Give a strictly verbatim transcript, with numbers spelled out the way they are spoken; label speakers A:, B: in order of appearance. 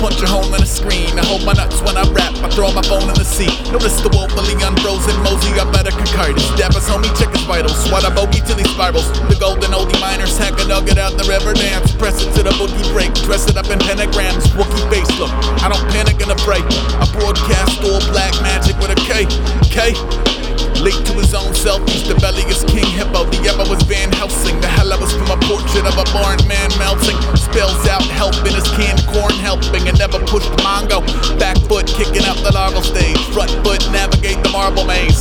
A: punch a hole in the screen. I hold my nuts when I rap, I throw my phone in the seat. Notice the woefully unfrozen mosey up at a concordance. Dappers homie, check his vitals, swat a bogey till he spirals. The golden oldie miners hack a nugget out the river dance. Press it to the boogie break, dress it up in pentagrams. Wookie face look, I don't panic and afraid. I broadcast all black magic with a K, K. Late to his own selfies, the belly is King Hippo. The ever was Van Helsing, the hell I was from a portrait of a born man melting. Spells out helping his canned corn helping, and never pushed Mongo. Back foot kicking up the larval stage, front foot navigate the marble maze.